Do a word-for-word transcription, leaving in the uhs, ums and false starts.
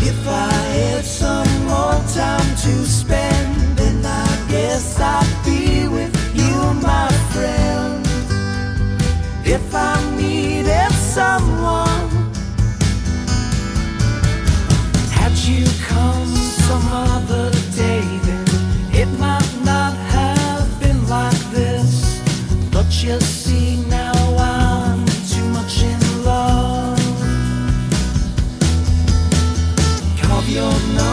If I had some more time to spend, then I guess I'd be with you, my friend. If I needed someone, had you come some other day, then it might not have been like this. But you see, now I'm too much in love. Carve your nose